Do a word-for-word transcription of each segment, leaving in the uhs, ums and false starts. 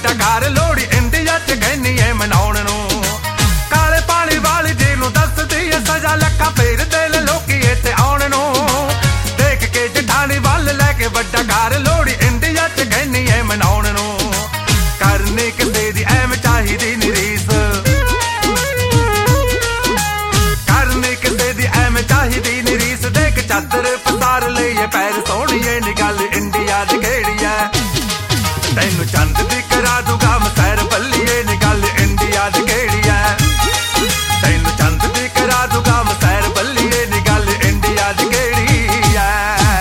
ਵੱਡਾ ਘਰ ਲੋਹੜੀ ਇੰਡੀਆ ਚ ਕਹਿੰਦੀ ਏ ਮਨਾਉਣ ਨੂੰ। ਕਾਲੇ ਪਾਣੀ ਵਾਲੀ ਜੀ ਨੂੰ ਦੱਸਦੀ ਏ ਸਜ਼ਾ ਲੱਖਾਂ ਫੇਰ ਦਿਲ ਲੋਕੀ ਇੱਥੇ ਆਉਣ ਨੂੰ। ਦੇਖ ਕੇ ਜਠਾਣੀ ਵੱਲ ਲੈ ਕੇ ਵੱਡਾ ਘਰ ਲੋਹੜੀ ਇੰਡੀਆ ਚ ਕਹਿੰਦੀ ਏ ਮਨਾਉਣ ਨੂੰ। ਕਰਨੀ ਕਿਸੇ ਦੀ ਐਵੇਂ ਚਾਹੀਦੀ ਨੀ ਰੀਸ, ਕਰਨੀ ਕਿਸੇ ਦੀ ਐਵੇਂ ਚਾਹੀਦੀ ਨੀ ਰੀਸ। ਦੇਖ ਚਾਦਰ ਪਸਾਰ ਲਈਏ ਪੈਰ ਸੋਹਣੀਏ ਨੀ ਗੱਲ ਇੰਡੀਆ ਦੀ ਕਿਹੜੀ ਐ। ਤੈਨੂੰ ਚੰਦ ਦੀ ਕਰਾ ਦੂਗਾ ਮਸੈਰ ਬੱਲੀਏ ਨੀ ਗੱਲ ਇੰਡੀਆ ਦੀ ਕਿਹੜੀ ਐ। ਤੈਨੂੰ ਚੰਦ ਦੀ ਕਰਾ ਦੂਗਾ ਮਸੈਰ ਬੱਲੀਏ ਨੀ ਗੱਲ ਇੰਡੀਆ ਦੀ ਕਿਹੜੀ ਐ।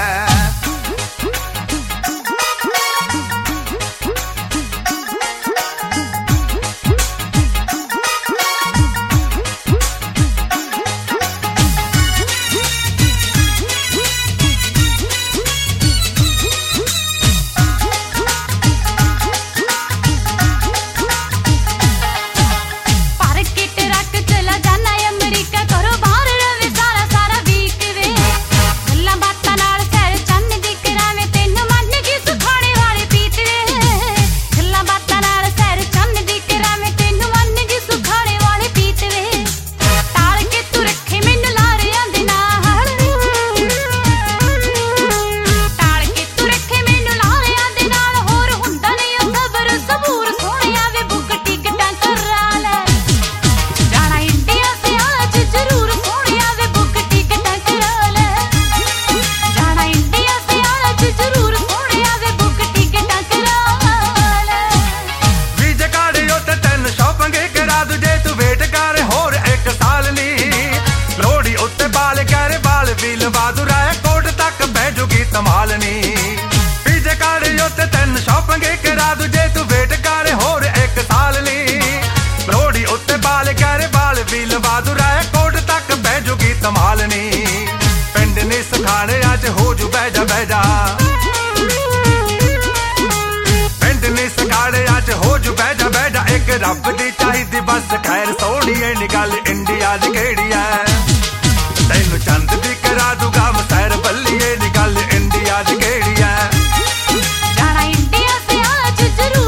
ਸੰਭਾਲਣੀ ਪੀਜੇ ਕਾੜੇ ਉੱਤੇ ਤੈਨੂੰ ਸ਼ਾਪਿੰਗ ਕਰਾ ਦੂ ਜੇ ਤੂੰ ਵੇਟ ਕਰ ਹੋਰ ਇੱਕ ਸਾਲ ਨੀ। ਲੋਹੜੀ ਉੱਤੇ ਬਾਲ ਕਰ ਬਾਲ ਵੀ ਲਵਾ ਦੂ ਰਾਏ ਕੋਟ ਤੱਕ ਬਹਿ ਜੂਗੀ ਸੰਭਾਲਣੀ। ਪਿੰਡ ਨੇ ਸਖਾਣੇ ਅੱਜ ਹੋ ਜੂ ਬਹਿ ਜਾ ਬਹਿ ਜਾ, ਪਿੰਡ ਨੇ ਸਖਾਣੇ ਅੱਜ ਹੋ ਜੂ ਬਹਿ ਜਾ ਬਹਿ ਜਾ। ਇੱਕ ਰੱਬ ਦੀ ਚਾਹੀਦੀ ਬਸ ਖੈਰ ਸੋਹਣੀਏ ਨੀ ਗੱਲ ਇੰਡੀਆ ਦੀ ਕਿਹੜੀ ਐ। ਤੈਨੂੰ ਚੰਦ